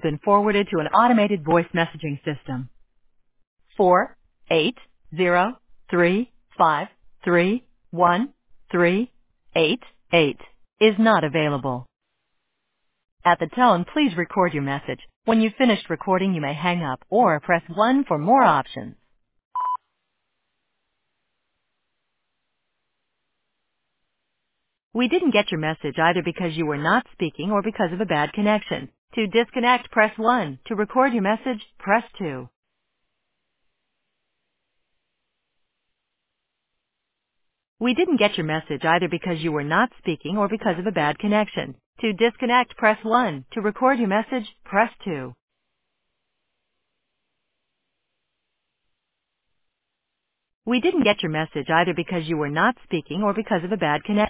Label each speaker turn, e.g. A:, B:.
A: been forwarded to an automated voice messaging system. 48035313888 is not available. At the tone, please record your message. When you've finished recording, you may hang up or press 1 for more options. We didn't get your message either because you were not speaking or because of a bad connection. To disconnect, press 1. To record your message, press 2. We didn't get your message either because you were not speaking or because of a bad connection. To disconnect, press 1. To record your message, press 2. We didn't get your message either because you were not speaking or because of a bad connection.